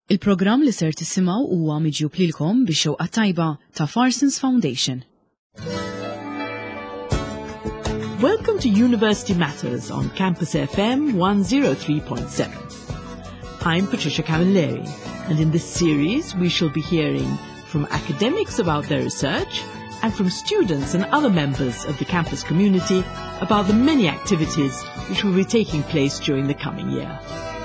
Il-programm li ser tisimgħu huwa miġjub lilkom bix-xewqa tajba ta' Farsons Foundation. Welcome to University Matters on Campus FM 103.7. I'm Patricia Camilleri, and in this series we shall be hearing from academics about their research and from students and other members of the campus community about the many activities which will be taking place during the coming year.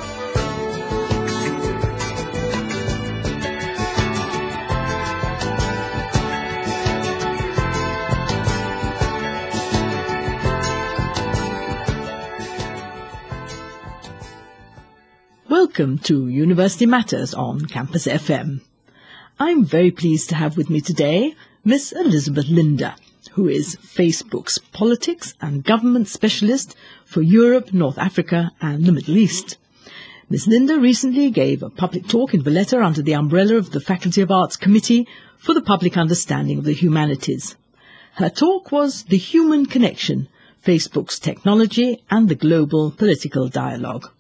Welcome to University Matters on Campus FM. I'm very pleased to have with me today Miss Elizabeth Linder, who is Facebook's Politics and Government Specialist for Europe, North Africa and the Middle East. Ms. Linder recently gave a public talk in Valletta under the umbrella of the Faculty of Arts Committee for the Public Understanding of the Humanities. Her talk was The Human Connection, Facebook's Technology and the Global Political Dialogue.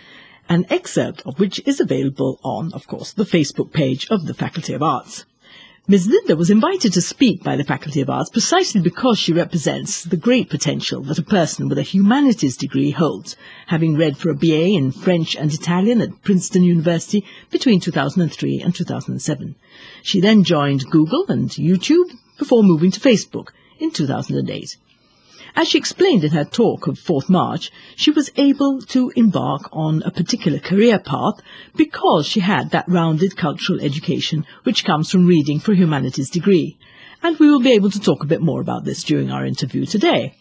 An excerpt of which is available on, of course, the Facebook page of the Faculty of Arts. Ms. Linder was invited to speak by the Faculty of Arts precisely because she represents the great potential that a person with a humanities degree holds, having read for a BA in French and Italian at Princeton University between 2003 and 2007. She then joined Google and YouTube before moving to Facebook in 2008. As she explained in her talk of 4th March, she was able to embark on a particular career path because she had that rounded cultural education which comes from reading for a humanities degree. And we will be able to talk a bit more about this during our interview today.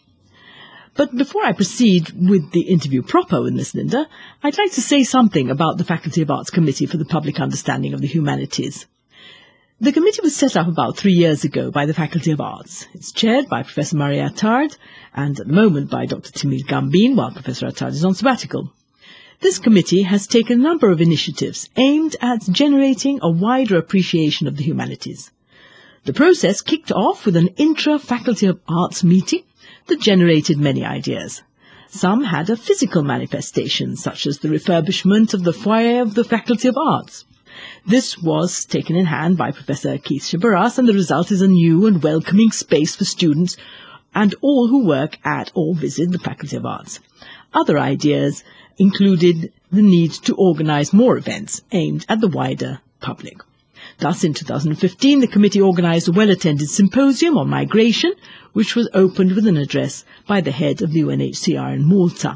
But before I proceed with the interview proper with Ms. Linder, I'd like to say something about the Faculty of Arts Committee for the Public Understanding of the Humanities. The committee was set up about 3 years ago by the Faculty of Arts. It's chaired by Professor Marie Attard and at the moment by Dr. Timil Gambin, while Professor Attard is on sabbatical. This committee has taken a number of initiatives aimed at generating a wider appreciation of the humanities. The process kicked off with an intra-Faculty of Arts meeting that generated many ideas. Some had a physical manifestation, such as the refurbishment of the foyer of the Faculty of Arts. This was taken in hand by Professor Keith Shabaras, and the result is a new and welcoming space for students and all who work at or visit the Faculty of Arts. Other ideas included the need to organize more events aimed at the wider public. Thus, in 2015, the committee organized a well-attended symposium on migration, which was opened with an address by the head of the UNHCR in Malta.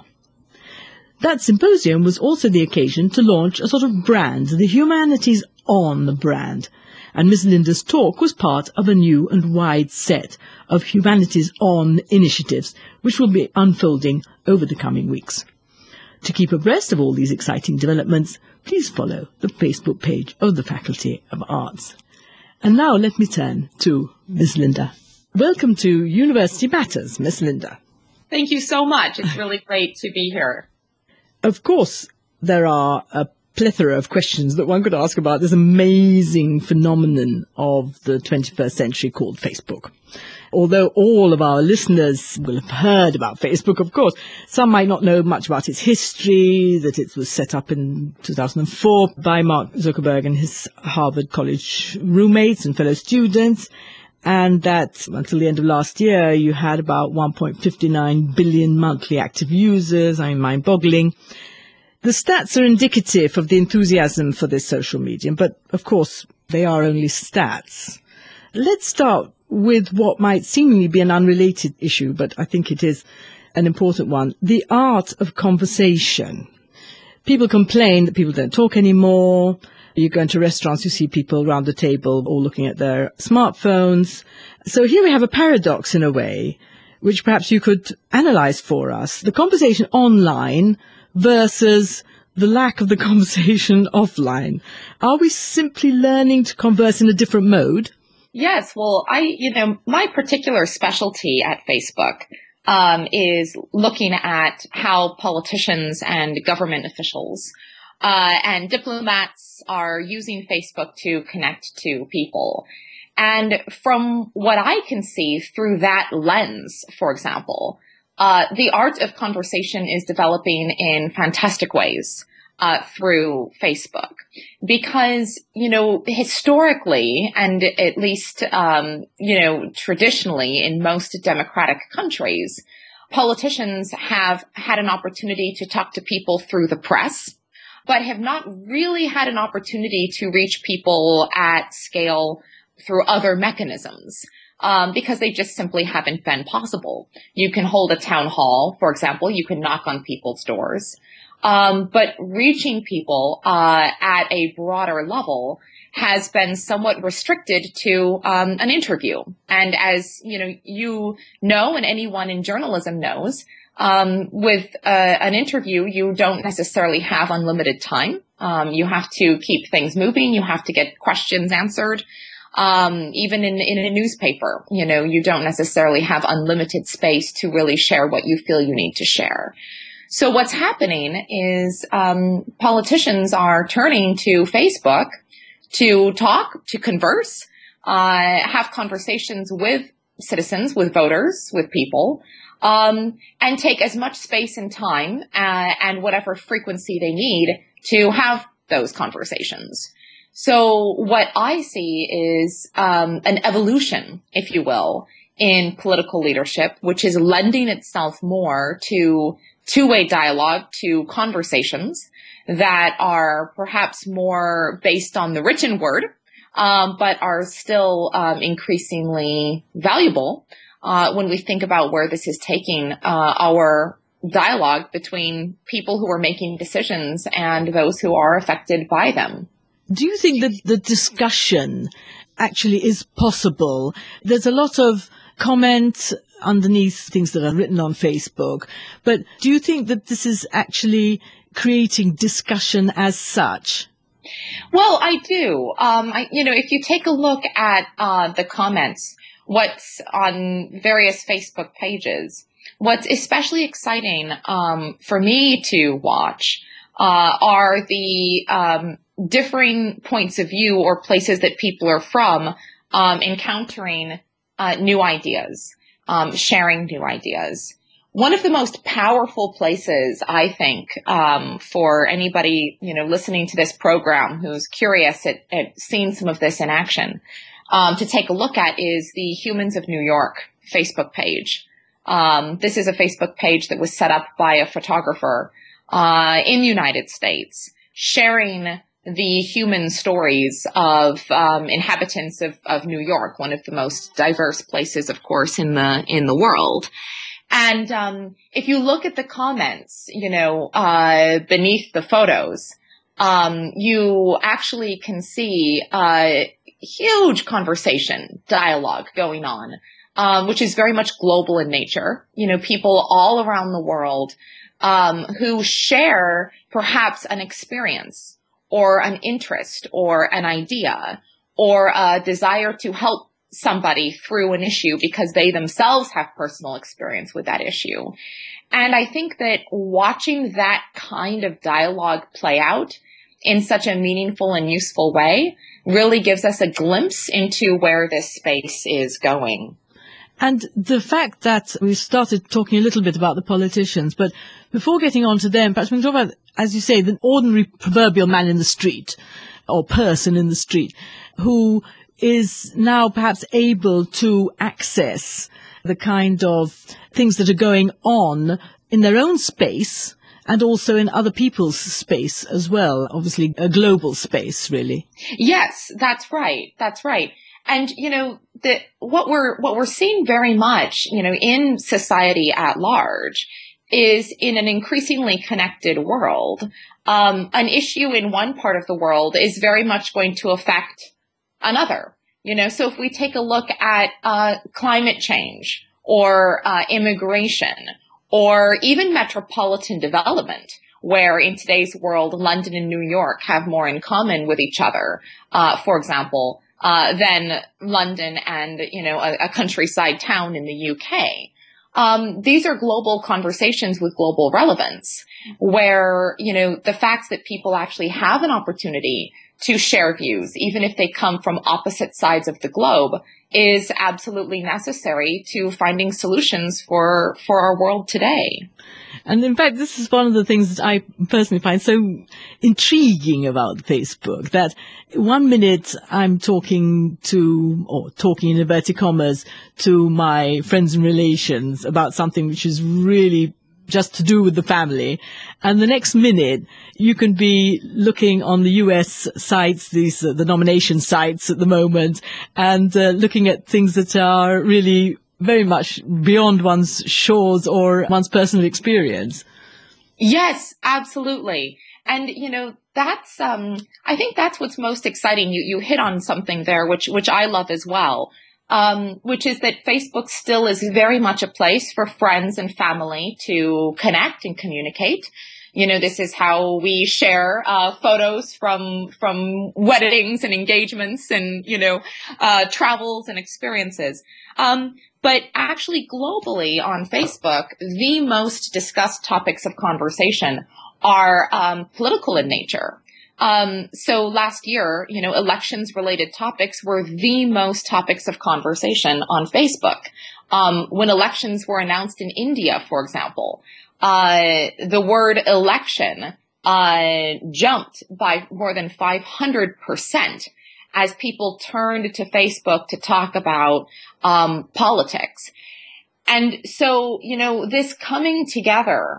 That symposium was also the occasion to launch a sort of brand, the Humanities On brand, and Ms. Linder's talk was part of a new and wide set of Humanities On initiatives which will be unfolding over the coming weeks. To keep abreast of all these exciting developments, please follow the Facebook page of the Faculty of Arts. And now let me turn to Ms. Linder. Welcome to University Matters, Ms. Linder. Thank you so much. It's really great to be here. Of course, there are a plethora of questions that one could ask about this amazing phenomenon of the 21st century called Facebook. Although all of our listeners will have heard about Facebook, of course, some might not know much about its history, that it was set up in 2004 by Mark Zuckerberg and his Harvard College roommates and fellow students, and that until the end of last year, you had about 1.59 billion monthly active users. Mind-boggling. The stats are indicative of the enthusiasm for this social medium, but of course, they are only stats. Let's start with what might seemingly be an unrelated issue, but I think it is an important one. The art of conversation. People complain that people don't talk anymore. You go into restaurants, you see people around the table all looking at their smartphones. So here we have a paradox in a way, which perhaps you could analyze for us. The conversation online versus the lack of the conversation offline. Are we simply learning to converse in a different mode? Yes. Well, my particular specialty at Facebook is looking at how politicians and government officials and diplomats are using Facebook to connect to people. And from what I can see through that lens, for example, the art of conversation is developing in fantastic ways. through Facebook. Because, historically, and at least, traditionally in most democratic countries, politicians have had an opportunity to talk to people through the press, but have not really had an opportunity to reach people at scale through other mechanisms. Because they just simply haven't been possible. You can hold a town hall, for example, you can knock on people's doors. But reaching people at a broader level has been somewhat restricted to an interview. And as you know, and anyone in journalism knows, with an interview, you don't necessarily have unlimited time. You have to keep things moving. You have to get questions answered. Even in a newspaper, you don't necessarily have unlimited space to really share what you feel you need to share. So what's happening is politicians are turning to Facebook to talk, to converse, have conversations with citizens, with voters, with people, and take as much space and time and whatever frequency they need to have those conversations. So what I see is an evolution, if you will, in political leadership, which is lending itself more to two-way dialogue, to conversations that are perhaps more based on the written word, but are still increasingly valuable when we think about where this is taking our dialogue between people who are making decisions and those who are affected by them. Do you think that the discussion actually is possible? There's a lot of comments underneath things that are written on Facebook, but do you think that this is actually creating discussion as such? Well, I do. If you take a look at the comments, what's on various Facebook pages, what's especially exciting for me to watch are the differing points of view or places that people are from, encountering new ideas, sharing new ideas. One of the most powerful places, I think, for anybody, listening to this program who's curious at seeing some of this in action, to take a look at is the Humans of New York Facebook page. This is a Facebook page that was set up by a photographer in the United States, sharing the human stories of inhabitants of New York, one of the most diverse places, of course, in the world. And if you look at the comments, beneath the photos, you actually can see huge conversation, dialogue going on, which is very much global in nature. People all around the world who share perhaps an experience or an interest or an idea or a desire to help somebody through an issue because they themselves have personal experience with that issue. And I think that watching that kind of dialogue play out in such a meaningful and useful way really gives us a glimpse into where this space is going. And the fact that we started talking a little bit about the politicians, but before getting on to them, perhaps we can talk about, as you say, the ordinary proverbial man in the street or person in the street who is now perhaps able to access the kind of things that are going on in their own space and also in other people's space as well. Obviously, a global space, really. Yes, that's right. That's right. And, what we're seeing very much, in society at large is in an increasingly connected world. An issue in one part of the world is very much going to affect another. So if we take a look at climate change or immigration or even metropolitan development, where in today's world, London and New York have more in common with each other, for example, than London and, a countryside town in the UK. These are global conversations with global relevance where, the facts that people actually have an opportunity to share views, even if they come from opposite sides of the globe, is absolutely necessary to finding solutions for our world today. And in fact, this is one of the things that I personally find so intriguing about Facebook, that one minute I'm talking in inverted commas, to my friends and relations about something which is really just to do with the family. And the next minute, you can be looking on the US sites, the nomination sites at the moment, and looking at things that are really very much beyond one's shores or one's personal experience. Yes, absolutely. And, that's, I think that's what's most exciting. You hit on something there, which I love as well. Which is that Facebook still is very much a place for friends and family to connect and communicate. This is how we share photos from weddings and engagements and, travels and experiences. But actually globally on Facebook, the most discussed topics of conversation are political in nature. So last year, elections related topics were the most topics of conversation on Facebook. When elections were announced in India, for example, the word election, jumped by more than 500% as people turned to Facebook to talk about, politics. And so, this coming together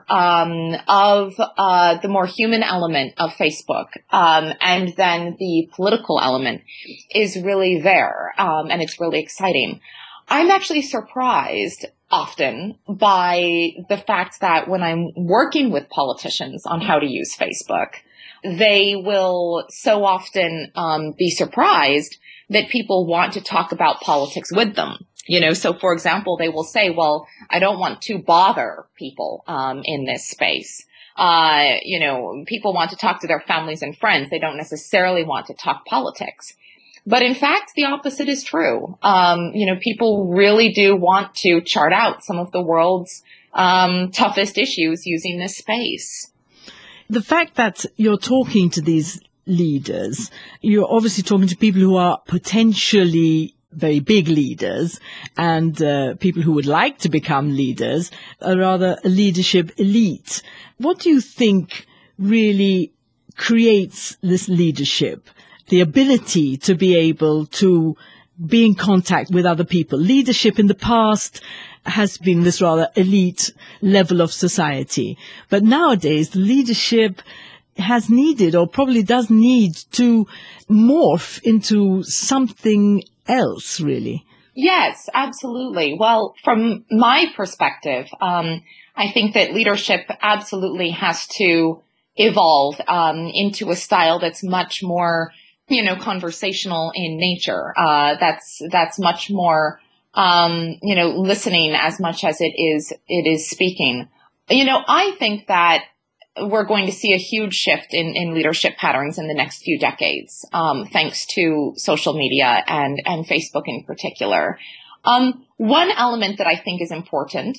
of the more human element of Facebook and then the political element is really there, and it's really exciting. I'm actually surprised often by the fact that when I'm working with politicians on how to use Facebook, they will so often be surprised that people want to talk about politics with them. So for example, they will say, well, I don't want to bother people, in this space. People want to talk to their families and friends. They don't necessarily want to talk politics. But in fact, the opposite is true. People really do want to chart out some of the world's, toughest issues using this space. The fact that you're talking to these leaders, you're obviously talking to people who are potentially very big leaders and people who would like to become leaders, a rather a leadership elite. What do you think really creates this leadership, the ability to be able to be in contact with other people? Leadership in the past has been this rather elite level of society, but nowadays leadership has needed, or probably does need, to morph into something else, really. Yes, absolutely. Well, from my perspective, I think that leadership absolutely has to evolve into a style that's much more, conversational in nature. That's much more, listening as much as it is speaking. I think that we're going to see a huge shift in leadership patterns in the next few decades, thanks to social media and Facebook in particular. One element that I think is important,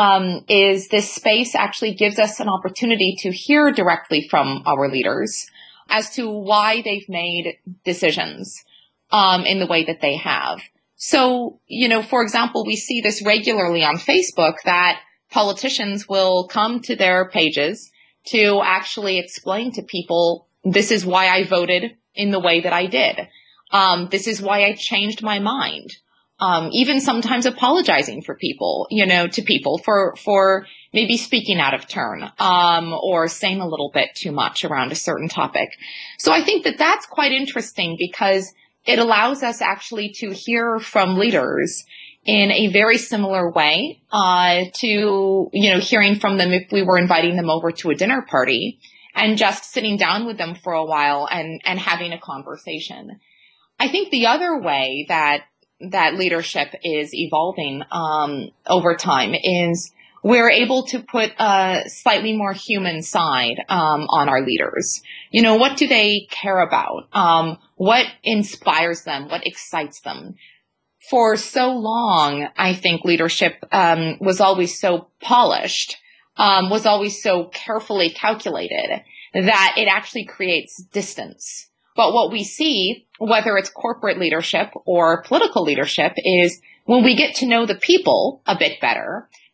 is this space actually gives us an opportunity to hear directly from our leaders as to why they've made decisions, in the way that they have. So, for example, we see this regularly on Facebook that politicians will come to their pages to actually explain to people, this is why I voted in the way that I did. This is why I changed my mind. Even sometimes apologizing for people, to people for maybe speaking out of turn, or saying a little bit too much around a certain topic. So I think that that's quite interesting because it allows us actually to hear from leaders in a very similar way, to, hearing from them if we were inviting them over to a dinner party and just sitting down with them for a while and having a conversation. I think the other way that leadership is evolving, over time is we're able to put a slightly more human side, on our leaders. What do they care about? What inspires them? What excites them? For so long, I think leadership was always so polished, was always so carefully calculated that it actually creates distance. But what we see, whether it's corporate leadership or political leadership, is when we get to know the people a bit better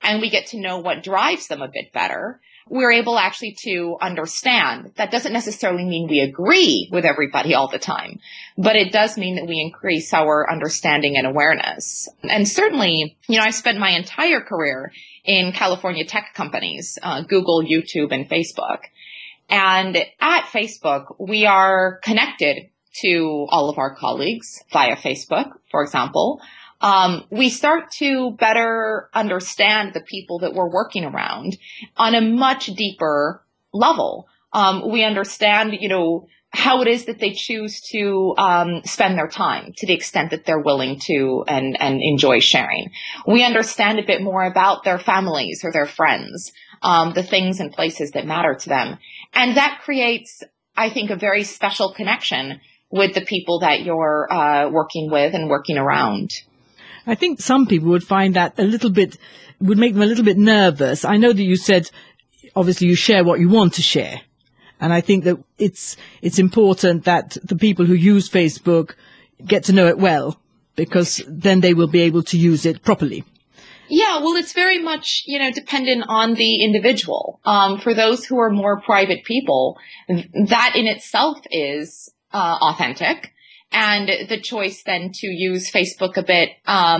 and we get to know what drives them a bit better, we're able actually to understand. That doesn't necessarily mean we agree with everybody all the time, but it does mean that we increase our understanding and awareness. And certainly, I've spent my entire career in California tech companies, Google, YouTube, and Facebook. And at Facebook, we are connected to all of our colleagues via Facebook, for example. We start to better understand the people that we're working around on a much deeper level. We understand, how it is that they choose to spend their time to the extent that they're willing to and enjoy sharing. We understand a bit more about their families or their friends, the things and places that matter to them. And that creates, I think, a very special connection with the people that you're working with and working around. I think some people would find that would make them a little bit nervous. I know that you said, obviously, you share what you want to share. And I think that it's important that the people who use Facebook get to know it well, because then they will be able to use it properly. Yeah, well, it's very much, dependent on the individual. For those who are more private people, that in itself is authentic. And the choice then to use Facebook a bit,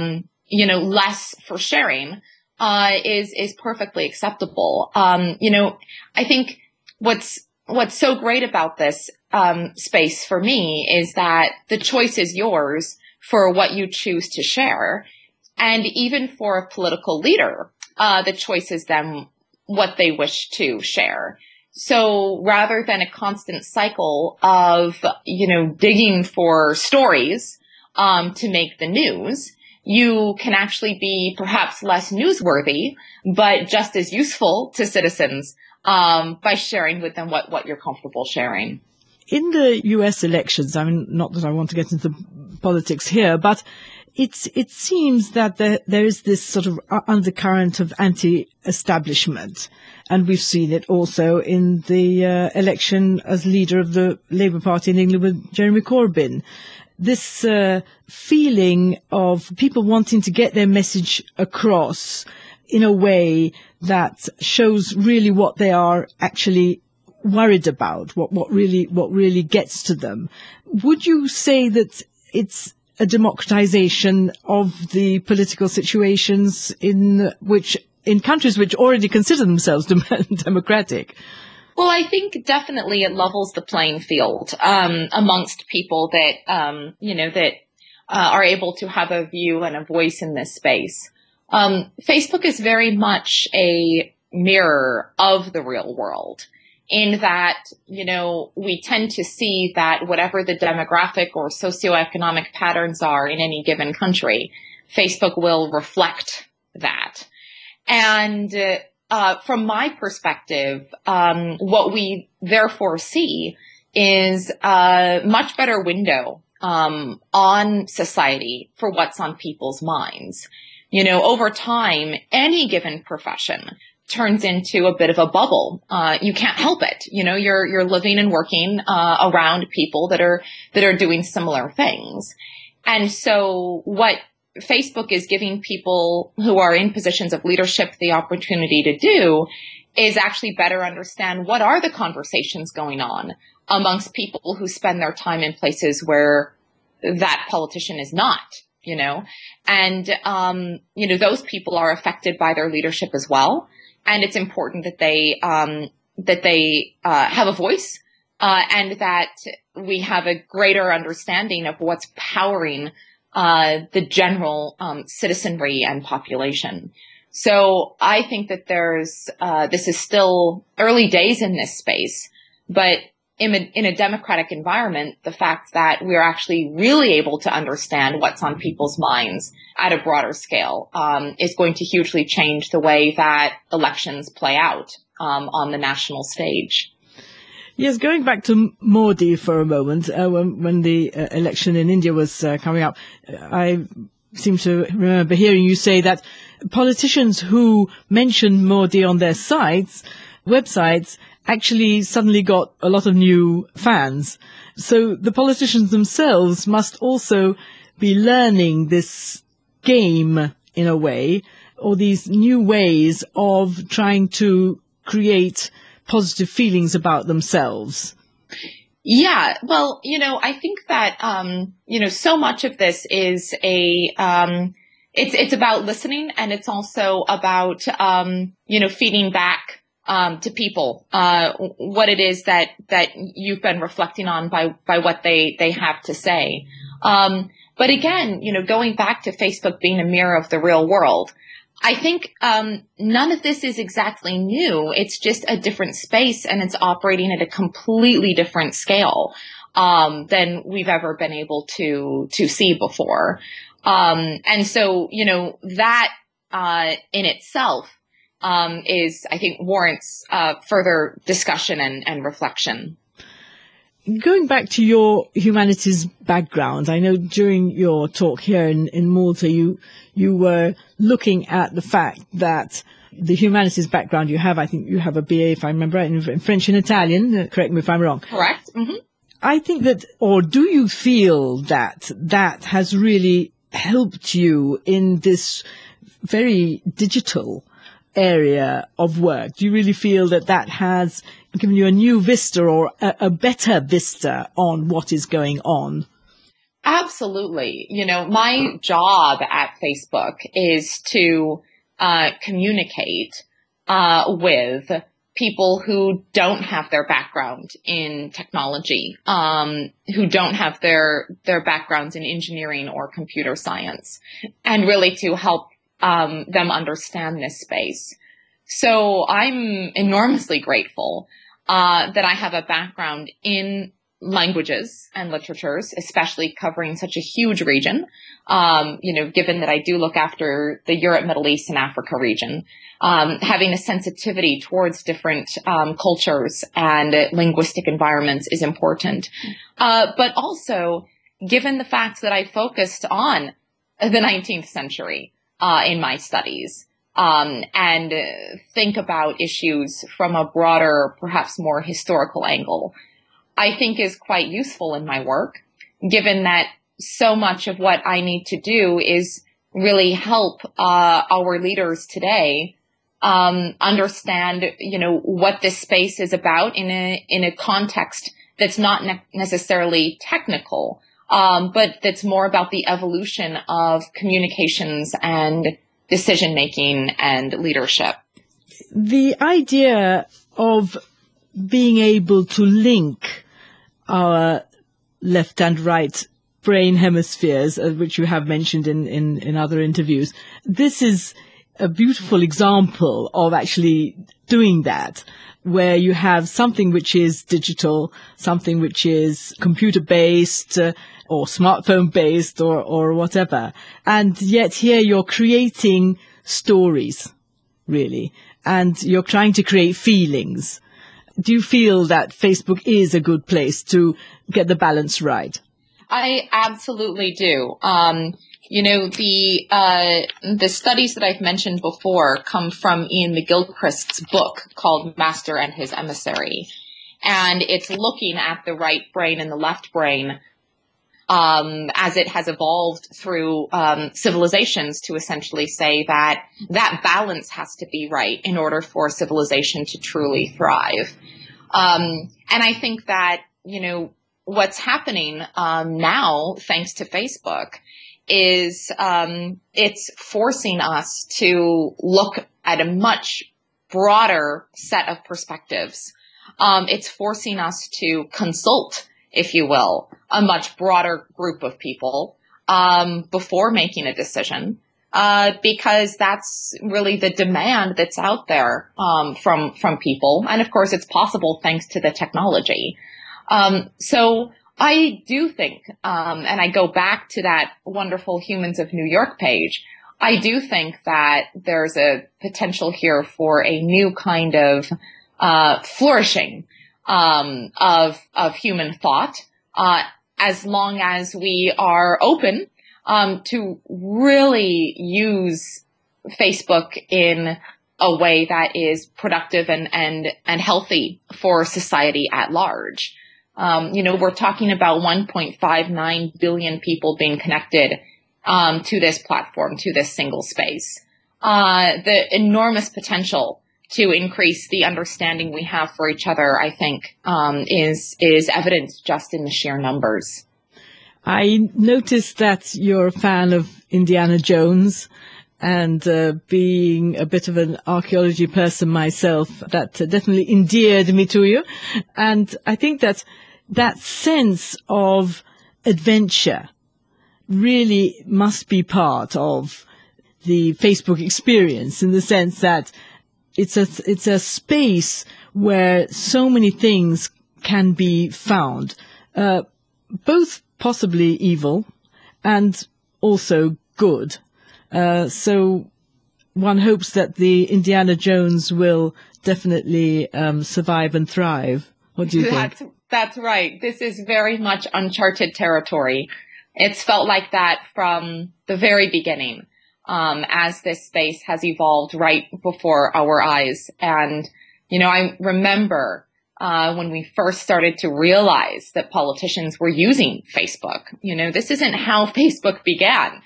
less for sharing, is perfectly acceptable. I think what's so great about this, space for me is that the choice is yours for what you choose to share. And even for a political leader, the choice is then what they wish to share. So rather than a constant cycle of, digging for stories, to make the news, you can actually be perhaps less newsworthy, but just as useful to citizens, by sharing with them what you're comfortable sharing. In the US elections, I mean, not that I want to get into politics here, but it seems that there is this sort of undercurrent of anti-establishment. And we've seen it also in the election as leader of the Labour Party in England with Jeremy Corbyn. This feeling of people wanting to get their message across in a way that shows really what they are actually worried about, what really gets to them. Would you say that it's a democratization of the political situations in countries which already consider themselves democratic? Well, I think definitely it levels the playing field amongst people that that are able to have a view and a voice in this space. Facebook is very much a mirror of the real world, in that, we tend to see that whatever the demographic or socioeconomic patterns are in any given country, Facebook will reflect that. And from my perspective, what we therefore see is a much better window on society for what's on people's minds. Over time, any given profession turns into a bit of a bubble. You can't help it. You're living and working around people that are doing similar things. And so what Facebook is giving people who are in positions of leadership the opportunity to do is actually better understand what are the conversations going on amongst people who spend their time in places where that politician is not, and, those people are affected by their leadership as well. And it's important that they have a voice, and that we have a greater understanding of what's powering the general citizenry and population. So I think that this is still early days in this space, but in a democratic environment, the fact that we're actually really able to understand what's on people's minds at a broader scale is going to hugely change the way that elections play out on the national stage. Yes, going back to Modi for a moment, when the election in India was coming up, I seem to remember hearing you say that politicians who mentioned Modi on their websites, actually suddenly got a lot of new fans. So the politicians themselves must also be learning this game in a way or these new ways of trying to create positive feelings about themselves? Yeah, well, I think that, so much of this is it's about listening, and it's also about, feeding back, to people, what it is that you've been reflecting on by what they have to say. But again, going back to Facebook being a mirror of the real world, I think none of this is exactly new. It's just a different space, and it's operating at a completely different scale than we've ever been able to see before. And so, that in itself is, I think, warrants further discussion and reflection. Going back to your humanities background, I know during your talk here in Malta, you were looking at the fact that the humanities background you have, I think you have a BA, if I remember right, in French and Italian. Correct me if I'm wrong. Correct. Mm-hmm. I think that, or do you feel that has really helped you in this very digital area of work? Do you really feel that has given you a new vista, or a better vista on what is going on? Absolutely. My job at Facebook is to communicate with people who don't have their background in technology, who don't have their backgrounds in engineering or computer science, and really to help them understand this space. So I'm enormously grateful that I have a background in languages and literatures, especially covering such a huge region, given that I do look after the Europe, Middle East, and Africa region. Having a sensitivity towards different cultures and linguistic environments is important. But also, given the fact that I focused on the 19th century in my studies, and think about issues from a broader, perhaps more historical angle, I think is quite useful in my work, given that so much of what I need to do is really help our leaders today understand, what this space is about in a context that's not necessarily technical, but that's more about the evolution of communications and decision-making and leadership. The idea of being able to link our left and right brain hemispheres, which you have mentioned in other interviews, this is a beautiful example of actually doing that, where you have something which is digital, something which is computer-based, or smartphone-based, or whatever. And yet here you're creating stories, really, and you're trying to create feelings. Do you feel that Facebook is a good place to get the balance right? I absolutely do. The studies that I've mentioned before come from Ian McGilchrist's book called Master and His Emissary. And it's looking at the right brain and the left brain as it has evolved through civilizations, to essentially say that balance has to be right in order for civilization to truly thrive. And I think that, what's happening now, thanks to Facebook, is it's forcing us to look at a much broader set of perspectives. It's forcing us to consult, if you will, a much broader group of people before making a decision, because that's really the demand that's out there from people. And of course, it's possible thanks to the technology. So I do think, and I go back to that wonderful Humans of New York page, I do think that there's a potential here for a new kind of flourishing of human thought, as long as we are open to really use Facebook in a way that is productive and healthy for society at large. We're talking about 1.59 billion people being connected to this platform, to this single space. the enormous potential to increase the understanding we have for each other, I think, is evident just in the sheer numbers. I noticed that you're a fan of Indiana Jones, and being a bit of an archaeology person myself, that definitely endeared me to you. And I think that that sense of adventure really must be part of the Facebook experience, in the sense that it's a space where so many things can be found, both possibly evil and also good. So one hopes that the Indiana Jones will definitely survive and thrive. What do you think? That's right. This is very much uncharted territory. It's felt like that from the very beginning, as this space has evolved right before our eyes. And, I remember when we first started to realize that politicians were using Facebook. This isn't how Facebook began.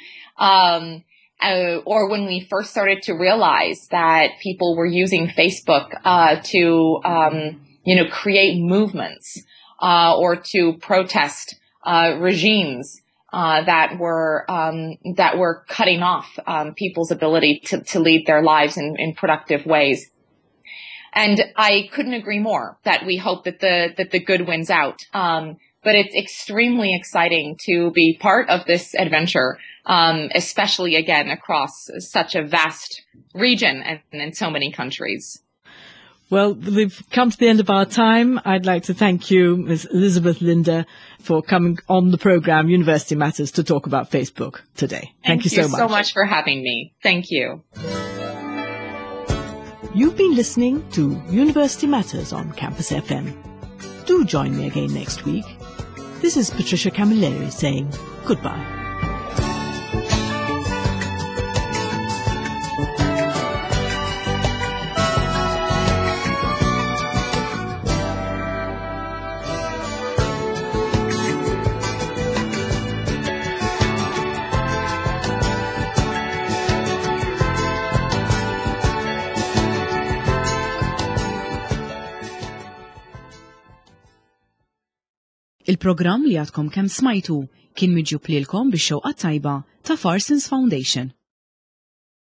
Or when we first started to realize that people were using Facebook to create movements or to protest regimes that were cutting off people's ability to lead their lives in productive ways. And I couldn't agree more that we hope that the good wins out. But it's extremely exciting to be part of this adventure, especially, again, across such a vast region and in so many countries. Well, we've come to the end of our time. I'd like to thank you, Ms. Elizabeth Linder, for coming on the program University Matters to talk about Facebook today. Thank you so much. Thank you so much for having me. Thank you. You've been listening to University Matters on Campus FM. Do join me again next week. This is Patricia Camilleri saying goodbye. Il-programm li għadkom kemm smajtu kien miġjub lilkom bix-xewqa tajba ta' Farsons Foundation.